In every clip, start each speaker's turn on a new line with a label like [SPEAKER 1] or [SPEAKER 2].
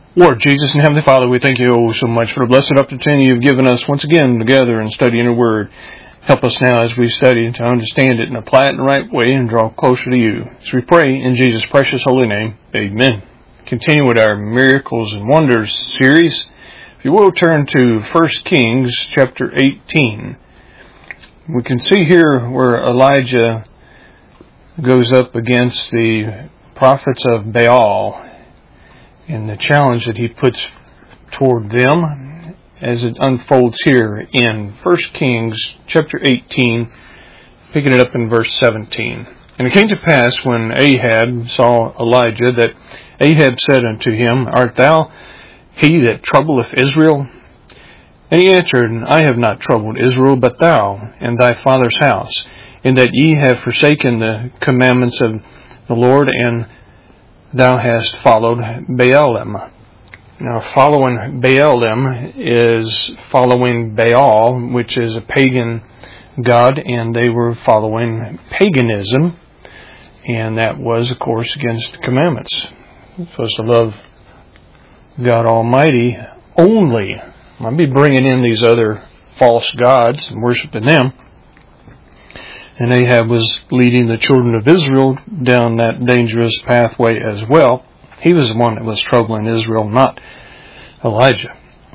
[SPEAKER 1] Lord Jesus and Heavenly Father, we thank you so much for the blessed opportunity you've given us once again to gather and study in your word. Help us now as we study to understand it and apply it in the right way and draw closer to you. As we pray in Jesus' precious holy name, amen. Continue with our Miracles and Wonders series. If you will, turn to 1 Kings chapter 18. We can see here where Elijah goes up against the prophets of Baal and the challenge that he puts toward them as it unfolds here in 1 Kings chapter 18, picking it up in verse 17. And it came to pass when Ahab saw Elijah that Ahab said unto him, Art thou he that troubleth Israel? And he answered, I have not troubled Israel, but thou and thy father's house, in that ye have forsaken the commandments of the Lord, and thou hast followed Baalim. Now, following Baalim is following Baal, which is a pagan god, and they were following paganism, and that was, of course, against the commandments. You're supposed to love God Almighty only. I'll be bringing in these other false gods and worshiping them. And Ahab was leading the children of Israel down that dangerous pathway as well. He was the one that was troubling Israel, not Elijah.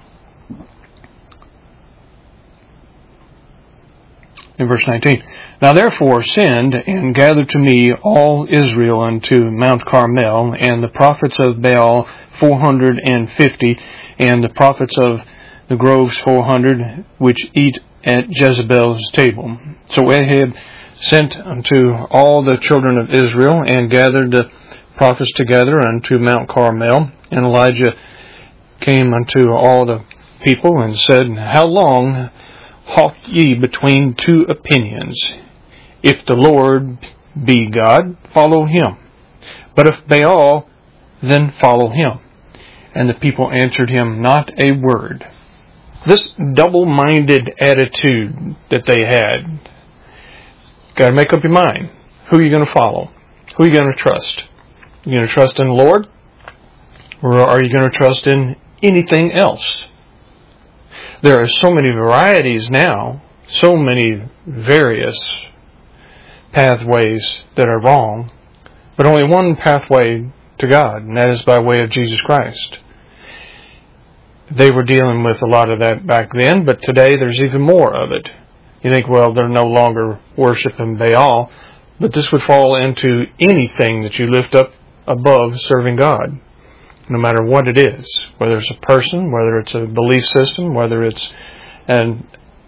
[SPEAKER 1] In verse 19, Now therefore send and gather to me all Israel unto Mount Carmel, and the prophets of Baal 450, and the prophets of the groves 400, which eat at Jezebel's table. So Ahab sent unto all the children of Israel, and gathered the prophets together unto Mount Carmel. And Elijah came unto all the people, and said, How long halt ye between two opinions? If the Lord be God, follow him. But if Baal, then follow him. And the people answered him not a word. This double-minded attitude that they had, got to make up your mind. Who are you going to follow? Who are you going to trust? You going to trust in the Lord? Or are you going to trust in anything else? There are so many varieties now, so many various pathways that are wrong, but only one pathway to God, and that is by way of Jesus Christ. They were dealing with a lot of that back then, but today there's even more of it. You think, well, they're no longer worshiping Baal, but this would fall into anything that you lift up above serving God, no matter what it is, whether it's a person, whether it's a belief system, whether it's an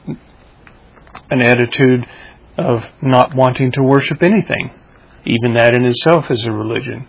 [SPEAKER 1] attitude of not wanting to worship anything. Even that in itself is a religion.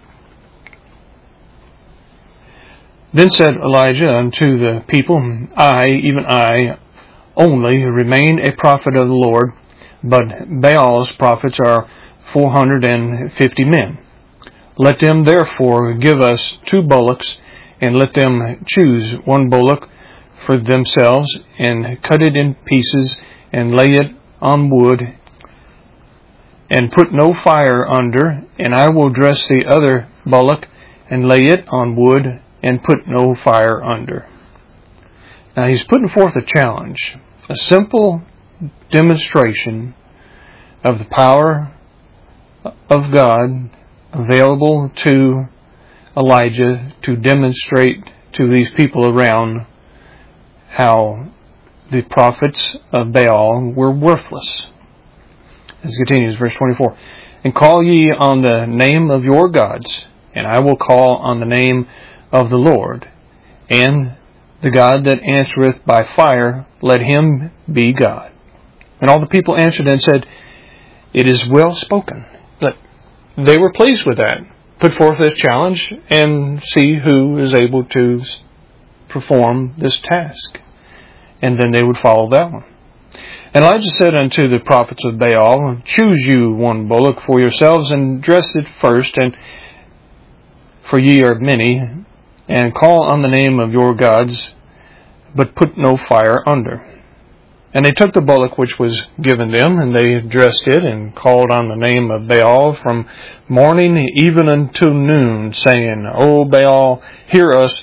[SPEAKER 1] Then said Elijah unto the people, I, even I, only remain a prophet of the Lord, but Baal's prophets are 450 men. Let them therefore give us 2 bullocks, and let them choose 1 bullock for themselves, and cut it in pieces, and lay it on wood, and put no fire under, and I will dress the other bullock, and lay it on wood, and put no fire under. Now he's putting forth a challenge, a simple demonstration of the power of God available to Elijah to demonstrate to these people around how the prophets of Baal were worthless. As it continues, verse 24, And call ye on the name of your gods, and I will call on the name of the Lord, and the God that answereth by fire, let him be God. And all the people answered and said, It is well spoken. But they were pleased with that. Put forth this challenge and see who is able to perform this task. And then they would follow that one. And Elijah said unto the prophets of Baal, Choose you 1 bullock for yourselves, and dress it first, and for ye are many, and call on the name of your gods, but put no fire under. And they took the bullock which was given them, and they dressed it, and called on the name of Baal from morning even until noon, saying, O Baal, hear us,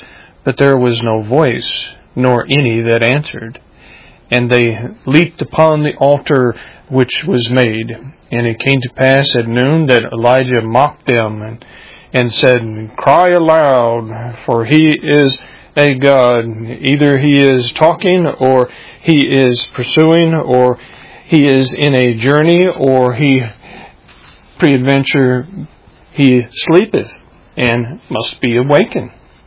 [SPEAKER 1] But there was no voice, nor any that answered. And they leaped upon the altar which was made. And it came to pass at noon that Elijah mocked them, and said, Cry aloud, for he is a God. Either he is talking, or he is pursuing, or he is in a journey, or peradventure he sleepeth, and must be awakened.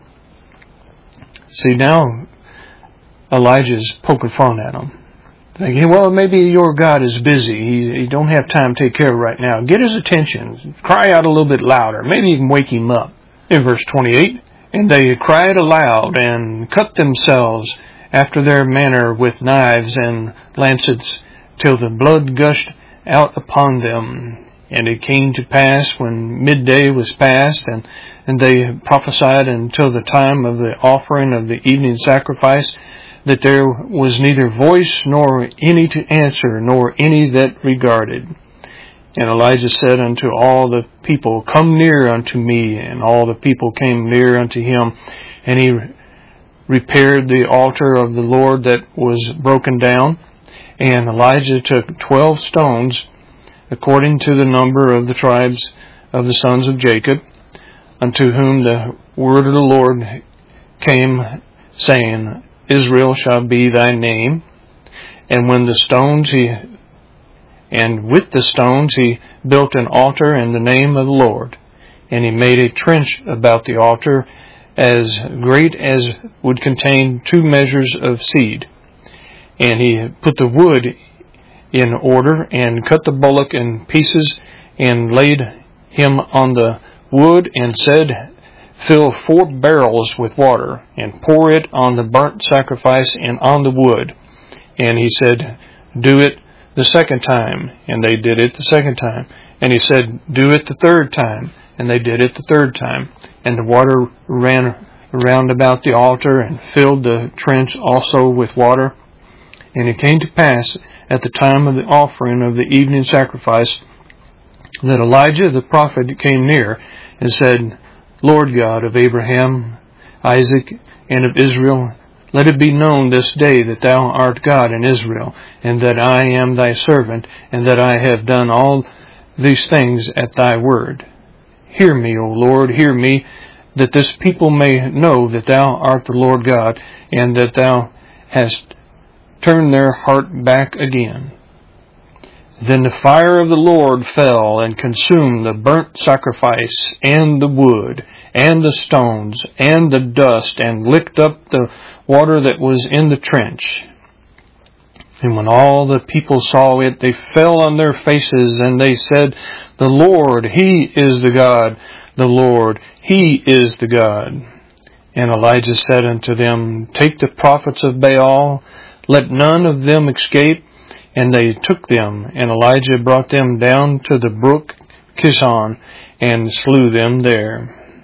[SPEAKER 1] See, now Elijah's poking fun at him. Thinking, well, maybe your God is busy. He don't have time to take care of it right now. Get his attention. Cry out a little bit louder. Maybe you can wake him up. In verse 28, and they cried aloud and cut themselves after their manner with knives and lancets, till the blood gushed out upon them. And it came to pass when midday was past, and they prophesied until the time of the offering of the evening sacrifice, that there was neither voice nor any to answer, nor any that regarded. And Elijah said unto all the people, Come near unto me. And all the people came near unto him. And he repaired the altar of the Lord that was broken down. And Elijah took 12 stones, according to the number of the tribes of the sons of Jacob, unto whom the word of the Lord came, saying, Israel shall be thy name. And with the stones he built an altar in the name of the Lord. And he made a trench about the altar as great as would contain 2 measures of seed. And he put the wood in order, and cut the bullock in pieces, and laid him on the wood, and said, Fill 4 barrels with water, and pour it on the burnt sacrifice and on the wood. And he said, Do it the second time. And they did it the second time. And he said, Do it the third time. And they did it the third time. And the water ran round about the altar, and filled the trench also with water. And it came to pass at the time of the offering of the evening sacrifice, that Elijah the prophet came near, and said, Lord God of Abraham, Isaac, and of Israel, let it be known this day that thou art God in Israel, and that I am thy servant, and that I have done all these things at thy word. Hear me, O Lord, hear me, that this people may know that thou art the Lord God, and that thou hast turned their heart back again. Then the fire of the Lord fell and consumed the burnt sacrifice, and the wood, and the stones, and the dust, and licked up the water that was in the trench. And when all the people saw it, they fell on their faces, and they said, The Lord, He is the God. The Lord, He is the God. And Elijah said unto them, Take the prophets of Baal, let none of them escape. And they took them, and Elijah brought them down to the brook Kishon, and slew them there.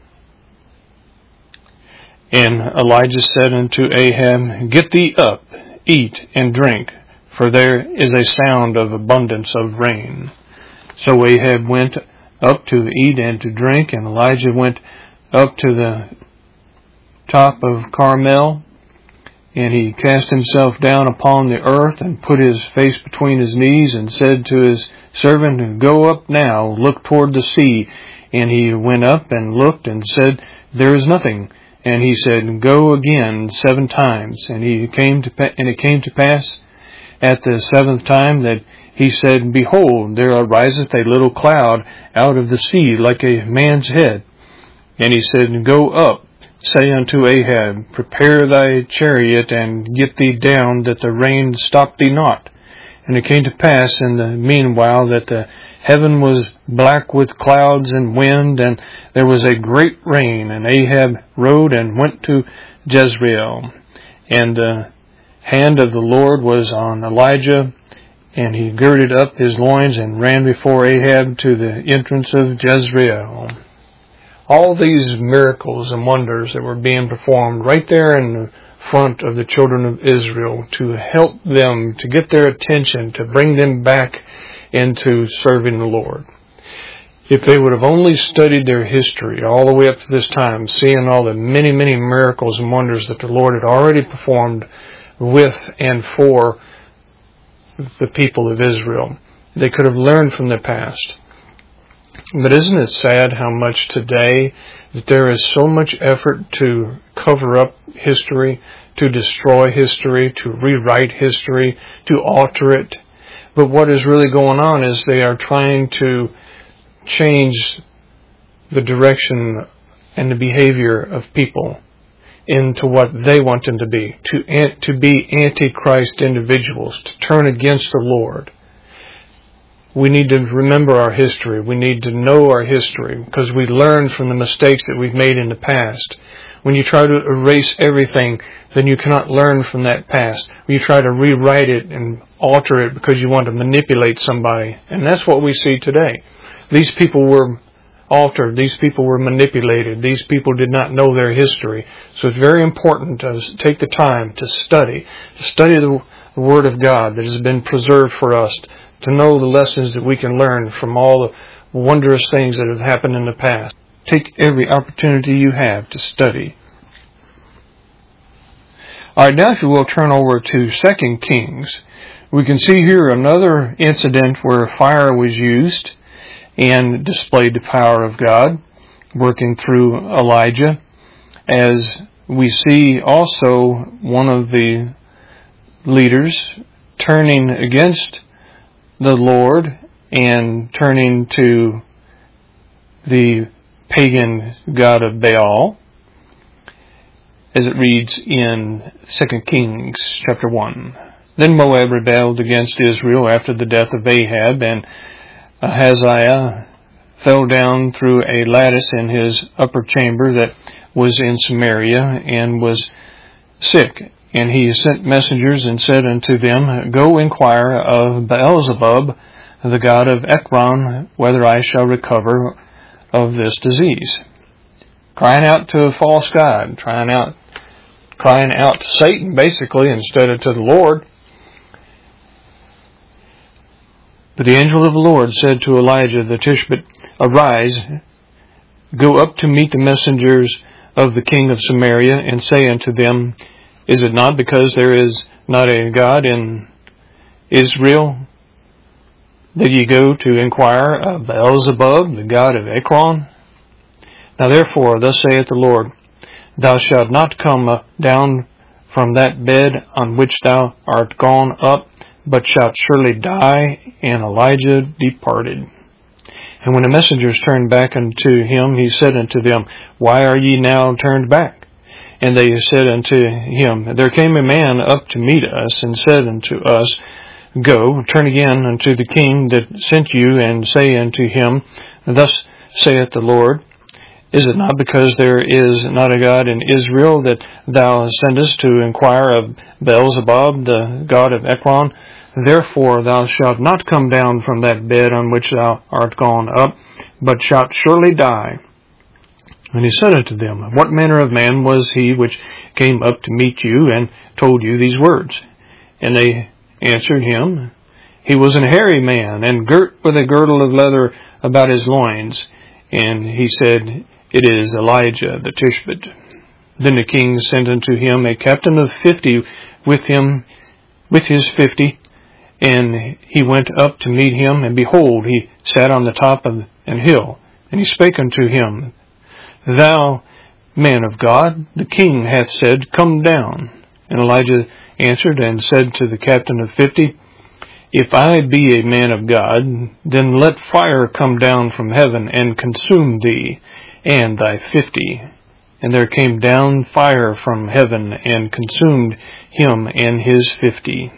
[SPEAKER 1] And Elijah said unto Ahab, Get thee up, eat and drink, for there is a sound of abundance of rain. So Ahab went up to eat and to drink, and Elijah went up to the top of Carmel. And he cast himself down upon the earth, and put his face between his knees, and said to his servant, Go up now, look toward the sea. And he went up and looked, and said, There is nothing. And he said, Go again 7 times. And it came to pass at the 7th time that he said, Behold, there ariseth a little cloud out of the sea, like a man's head. And he said, Go up. Say unto Ahab, Prepare thy chariot, and get thee down, that the rain stop thee not. And it came to pass in the meanwhile that the heaven was black with clouds and wind, and there was a great rain. And Ahab rode and went to Jezreel. And the hand of the Lord was on Elijah, and he girded up his loins and ran before Ahab to the entrance of Jezreel. All these miracles and wonders that were being performed right there in the front of the children of Israel to help them, to get their attention, to bring them back into serving the Lord. If they would have only studied their history all the way up to this time, seeing all the many, many miracles and wonders that the Lord had already performed with and for the people of Israel, they could have learned from the past. But isn't it sad how much today that there is so much effort to cover up history, to destroy history, to rewrite history, to alter it? But what is really going on is they are trying to change the direction and the behavior of people into what they want them to be antichrist individuals, to turn against the Lord. We need to remember our history. We need to know our history because we learn from the mistakes that we've made in the past. When you try to erase everything, then you cannot learn from that past. When you try to rewrite it and alter it because you want to manipulate somebody. And that's what we see today. These people were altered. These people were manipulated. These people did not know their history. So it's very important to take the time to study the Word of God that has been preserved for us, to know the lessons that we can learn from all the wondrous things that have happened in the past. Take every opportunity you have to study. All right, now if you will turn over to 2 Kings, we can see here another incident where fire was used and displayed the power of God working through Elijah, as we see also one of the leaders turning against the Lord and turning to the pagan god of Baal, as it reads in 2 Kings chapter 1. Then Moab rebelled against Israel after the death of Ahab, and Ahaziah fell down through a lattice in his upper chamber that was in Samaria and was sick. And he sent messengers and said unto them, Go inquire of Beelzebub, the god of Ekron, whether I shall recover of this disease. Crying out to a false god, crying out to Satan, basically, instead of to the Lord. But the angel of the Lord said to Elijah the Tishbite, Arise, go up to meet the messengers of the king of Samaria, and say unto them, Is it not because there is not a God in Israel that ye go to inquire of Beelzebub, the god of Ekron? Now therefore, thus saith the Lord, Thou shalt not come down from that bed on which thou art gone up, but shalt surely die. And Elijah departed. And when the messengers turned back unto him, he said unto them, Why are ye now turned back? And they said unto him, There came a man up to meet us, and said unto us, Go, turn again unto the king that sent you, and say unto him, Thus saith the Lord, Is it not because there is not a God in Israel that thou sendest to inquire of Beelzebub, the god of Ekron? Therefore thou shalt not come down from that bed on which thou art gone up, but shalt surely die. And he said unto them, What manner of man was he which came up to meet you, and told you these words? And they answered him, He was an hairy man, and girt with a girdle of leather about his loins. And he said, It is Elijah the Tishbite. Then the king sent unto him a captain of 50 with his 50, and he went up to meet him, and behold, he sat on the top of an hill. And he spake unto him, Thou man of God, the king hath said, Come down. And Elijah answered and said to the captain of 50, If I be a man of God, then let fire come down from heaven and consume thee and thy 50. And there came down fire from heaven and consumed him and his 50.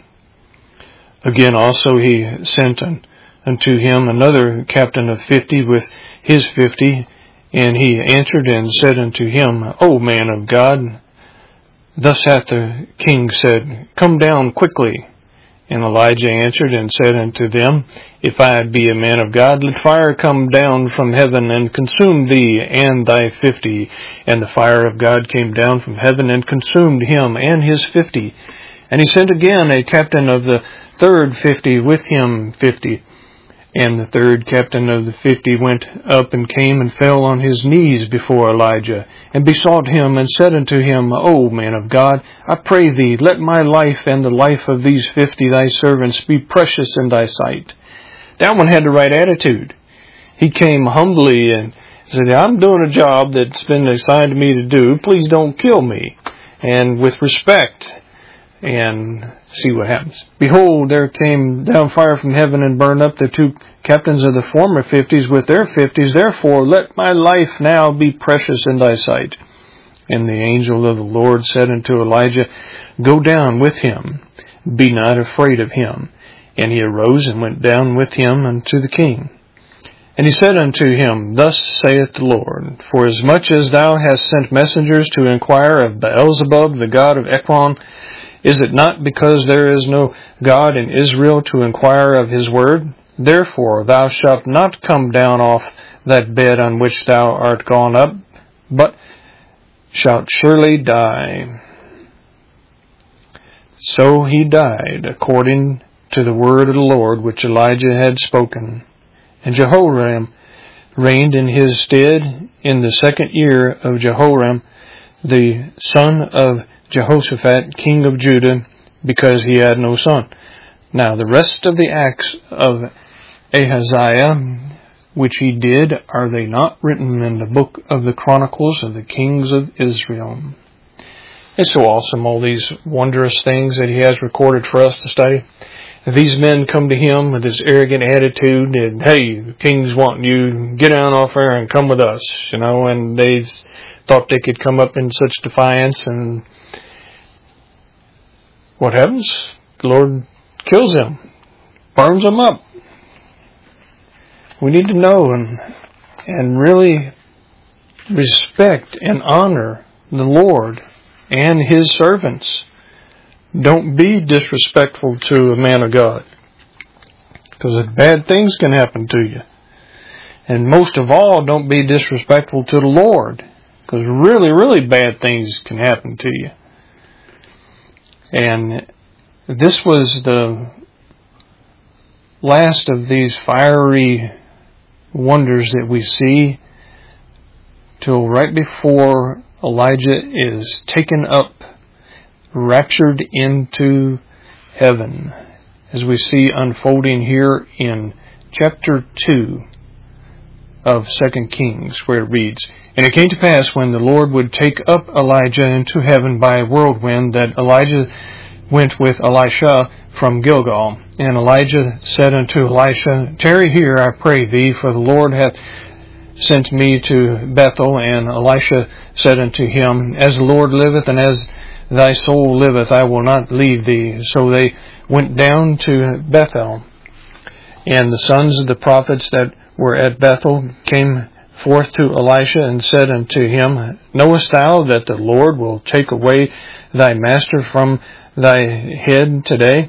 [SPEAKER 1] Again also he sent unto him another captain of 50 with his 50, and he answered and said unto him, O man of God, thus hath the king said, Come down quickly. And Elijah answered and said unto them, If I be a man of God, let fire come down from heaven and consume thee and thy 50. And the fire of God came down from heaven and consumed him and his 50. And he sent again a captain of the third 50 with him 50. And the third captain of the 50 went up and came and fell on his knees before Elijah, and besought him, and said unto him, O man of God, I pray thee, let my life and the life of these 50 thy servants be precious in thy sight. That one had the right attitude. He came humbly and said, I'm doing a job that's been assigned to me to do. Please don't kill me. And with respect, and see what happens. Behold, there came down fire from heaven and burned up the 2 captains of the former 50s with their 50s. Therefore, let my life now be precious in thy sight. And the angel of the Lord said unto Elijah, Go down with him, be not afraid of him. And he arose and went down with him unto the king. And he said unto him, Thus saith the Lord, Forasmuch as thou hast sent messengers to inquire of Beelzebub, the god of Ekron, is it not because there is no God in Israel to inquire of his word? Therefore thou shalt not come down off that bed on which thou art gone up, but shalt surely die. So he died, according to the word of the Lord which Elijah had spoken. And Jehoram reigned in his stead in the 2nd year of Jehoram, the son of Jehoshaphat, king of Judah, because he had no son. Now the rest of the acts of Ahaziah, which he did, are they not written in the book of the Chronicles of the kings of Israel? It's so awesome, all these wondrous things that he has recorded for us to study. These men come to him with this arrogant attitude and, hey, the king's wanting you, get down off there and come with us, and they thought they could come up in such defiance, and what happens? The Lord kills them, burns them up. We need to know and really respect and honor the Lord and his servants. Don't be disrespectful to a man of God, because bad things can happen to you. And most of all, don't be disrespectful to the Lord, because really, really bad things can happen to you. And this was the last of these fiery wonders that we see till right before Elijah is taken up, raptured into heaven, as we see unfolding here in chapter 2 of 2 Kings, where it reads, And it came to pass, when the Lord would take up Elijah into heaven by a whirlwind, that Elijah went with Elisha from Gilgal. And Elijah said unto Elisha, Tarry here, I pray thee, for the Lord hath sent me to Bethel. And Elisha said unto him, As the Lord liveth, and as thy soul liveth, I will not leave thee. So they went down to Bethel. And the sons of the prophets that were at Bethel came forth to Elisha and said unto him, Knowest thou that the Lord will take away thy master from thy head today?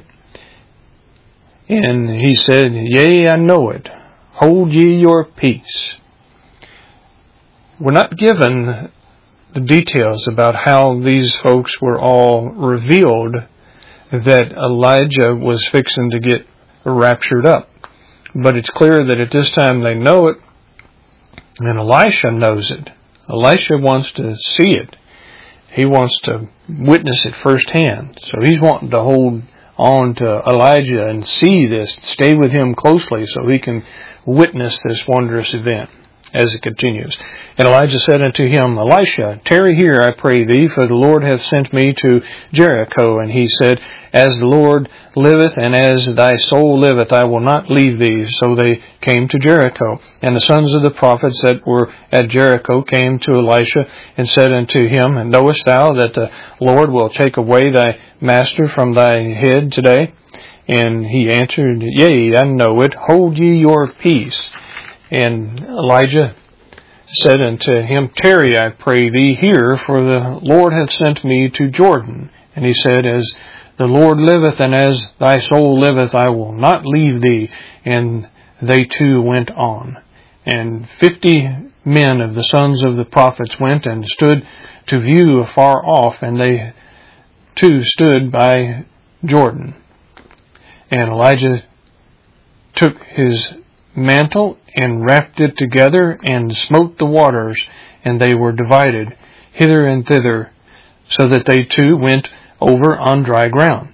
[SPEAKER 1] And he said, Yea, I know it. Hold ye your peace. We're not given the details about how these folks were all revealed that Elijah was fixing to get raptured up. But it's clear that at this time they know it, and Elisha knows it. Elisha wants to see it. He wants to witness it firsthand. So he's wanting to hold on to Elijah and see this, stay with him closely so he can witness this wondrous event as it continues. And Elijah said unto him, Elisha, tarry here, I pray thee, for the Lord hath sent me to Jericho. And he said, As the Lord liveth, and as thy soul liveth, I will not leave thee. So they came to Jericho. And the sons of the prophets that were at Jericho came to Elisha and said unto him, Knowest thou that the Lord will take away thy master from thy head today? And he answered, Yea, I know it. Hold ye your peace. And Elijah said unto him, Tarry, I pray thee, here, for the Lord hath sent me to Jordan. And he said, As the Lord liveth, and as thy soul liveth, I will not leave thee. And they two went on. And 50 men of the sons of the prophets went and stood to view afar off, and they too stood by Jordan. And Elijah took his mantle and wrapped it together and smote the waters, and they were divided hither and thither, so that they too went over on dry ground.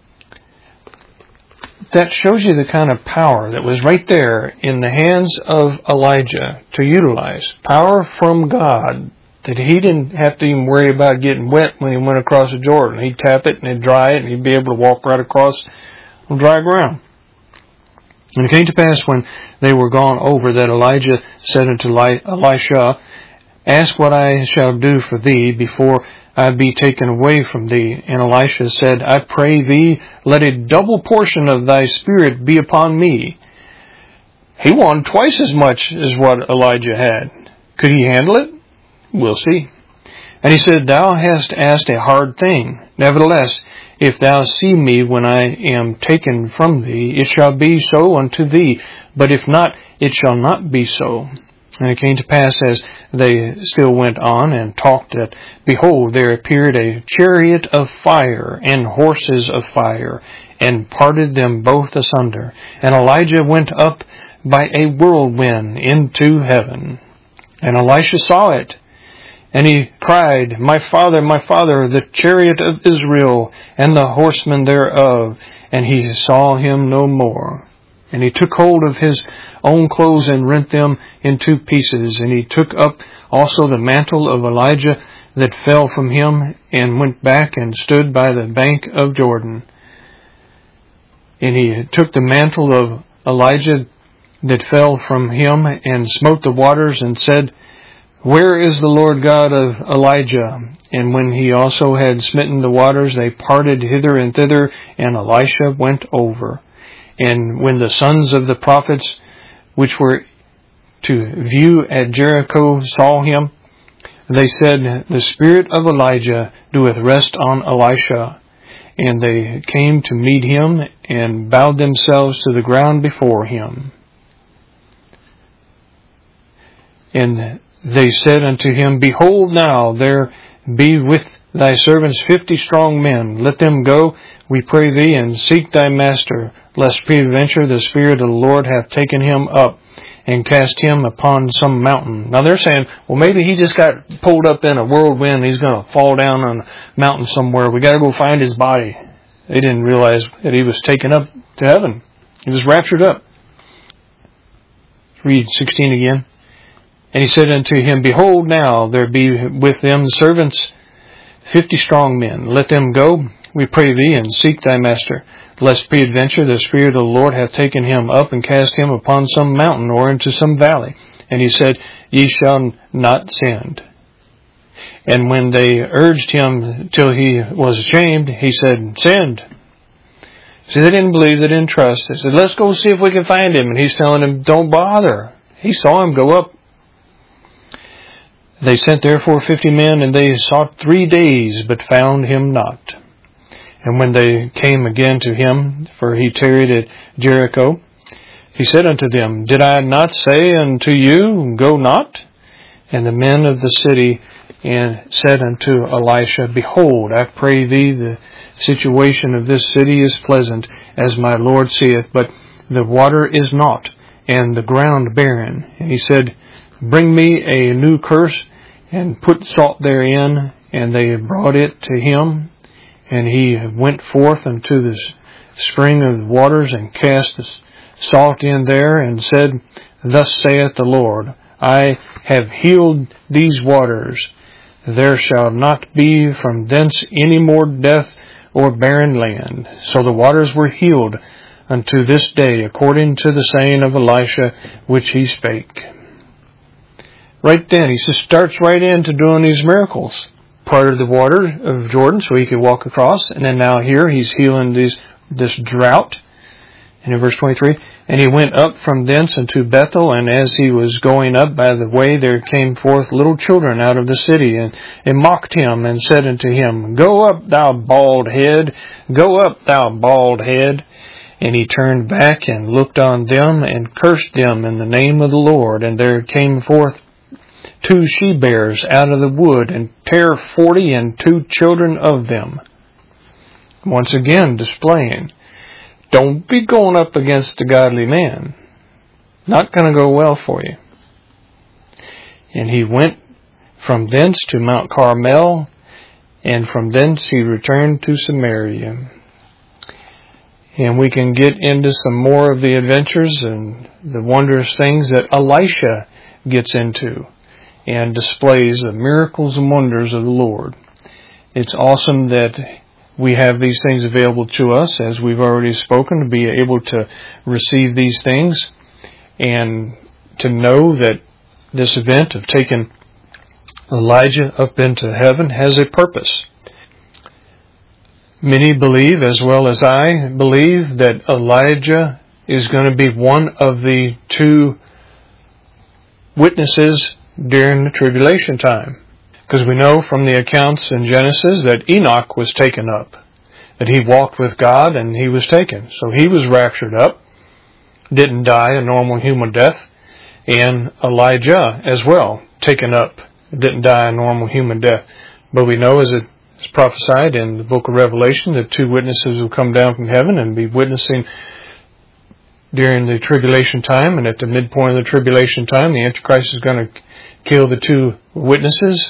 [SPEAKER 1] That shows you the kind of power that was right there in the hands of Elijah to utilize. Power from God, that he didn't have to even worry about getting wet when he went across the Jordan. He'd tap it and he'd dry it and he'd be able to walk right across on dry ground. And it came to pass when they were gone over that Elijah said unto Elisha, Ask what I shall do for thee before I be taken away from thee. And Elisha said, I pray thee, let a double portion of thy spirit be upon me. He wanted twice as much as what Elijah had. Could he handle it? We'll see. And he said, Thou hast asked a hard thing. Nevertheless, if thou see me when I am taken from thee, it shall be so unto thee. But if not, it shall not be so. And it came to pass as they still went on and talked that, behold, there appeared a chariot of fire and horses of fire, and parted them both asunder. And Elijah went up by a whirlwind into heaven. And Elisha saw it. And he cried, My father, the chariot of Israel, and the horsemen thereof. And he saw him no more. And he took hold of his own clothes and rent them in two pieces. And he took up also the mantle of Elijah that fell from him, and went back and stood by the bank of Jordan. And he took the mantle of Elijah that fell from him, and smote the waters, and said, Where is the Lord God of Elijah? And when he also had smitten the waters, they parted hither and thither, and Elisha went over. And when the sons of the prophets, which were to view at Jericho, saw him, they said, The spirit of Elijah doeth rest on Elisha. And they came to meet him, and bowed themselves to the ground before him. And they said unto him, Behold now, there be with thy servants 50 strong men. Let them go, we pray thee, and seek thy master, lest peradventure the Spirit of the Lord hath taken him up, and cast him upon some mountain. Now they're saying, well, maybe he just got pulled up in a whirlwind. He's going to fall down on a mountain somewhere. We got to go find his body. They didn't realize that he was taken up to heaven. He was raptured up. Read 16 again. And he said unto him, Behold now, there be with them servants 50 strong men. Let them go, we pray thee, and seek thy master, lest peradventure the Spirit of the Lord hath taken him up, and cast him upon some mountain, or into some valley. And he said, Ye shall not send. And when they urged him till he was ashamed, he said, Send. See, they didn't believe, they didn't trust. They said, Let's go see if we can find him. And he's telling them, Don't bother. He saw him go up. They sent therefore 50 men, and they sought 3 days, but found him not. And when they came again to him, for he tarried at Jericho, he said unto them, Did I not say unto you, Go not? And the men of the city said unto Elisha, Behold, I pray thee, the situation of this city is pleasant, as my Lord seeth, but the water is not, and the ground barren. And he said, Bring me a new curse, and put salt therein. And they brought it to him. And he went forth unto the spring of waters, and cast the salt in there, and said, Thus saith the Lord, I have healed these waters. There shall not be from thence any more death or barren land. So the waters were healed unto this day, according to the saying of Elisha, which he spake. Right then, he just starts right into doing these miracles. Parted the water of Jordan so he could walk across. And then now here he's healing this drought. And in verse 23, And he went up from thence unto Bethel, and as he was going up by the way, there came forth little children out of the city, and mocked him, and said unto him, Go up, thou bald head, go up, thou bald head. And he turned back and looked on them, and cursed them in the name of the Lord. And there came forth 2 she-bears out of the wood, and tare 40 and 2 children of them. Once again displaying, don't be going up against a godly man. Not going to go well for you. And he went from thence to Mount Carmel, and from thence he returned to Samaria. And we can get into some more of the adventures and the wondrous things that Elisha gets into and displays the miracles and wonders of the Lord. It's awesome that we have these things available to us, as we've already spoken, to be able to receive these things and to know that this event of taking Elijah up into heaven has a purpose. Many believe, as well as I believe, that Elijah is going to be one of the two witnesses during the tribulation time. Because we know from the accounts in Genesis that Enoch was taken up, that he walked with God and he was taken. So he was raptured up, didn't die a normal human death, and Elijah as well, taken up, didn't die a normal human death. But we know, as it's prophesied in the book of Revelation, that two witnesses will come down from heaven and be witnessing during the tribulation time, and at the midpoint of the tribulation time, the Antichrist is going to kill the two witnesses,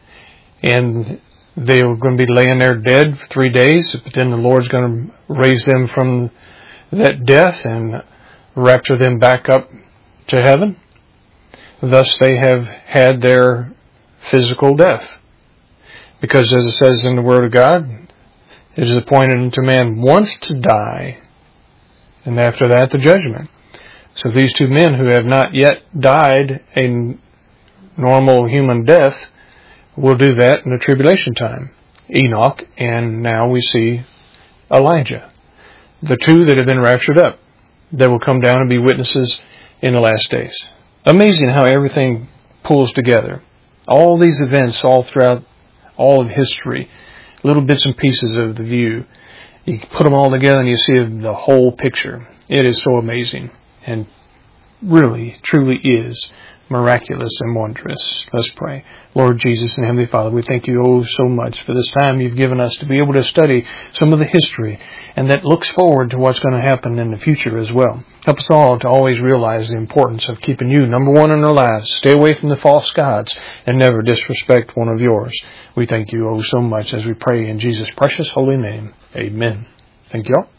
[SPEAKER 1] and they're going to be laying there dead for 3 days, but then the Lord's going to raise them from that death and rapture them back up to heaven. Thus they have had their physical death. Because as it says in the Word of God, it is appointed unto man once to die, and after that the judgment. So these two men who have not yet died a normal human death will do that in the tribulation time. Enoch, and now we see Elijah. The two that have been raptured up, that will come down and be witnesses in the last days. Amazing how everything pulls together. All these events all throughout all of history, little bits and pieces of the view. You put them all together and you see the whole picture. It is so amazing, and really, truly is miraculous and wondrous. Let's pray. Lord Jesus and Heavenly Father, we thank you oh so much for this time you've given us to be able to study some of the history, and that looks forward to what's going to happen in the future as well. Help us all to always realize the importance of keeping you number one in our lives. Stay away from the false gods and never disrespect one of yours. We thank you oh so much as we pray in Jesus' precious holy name. Amen. Thank you all.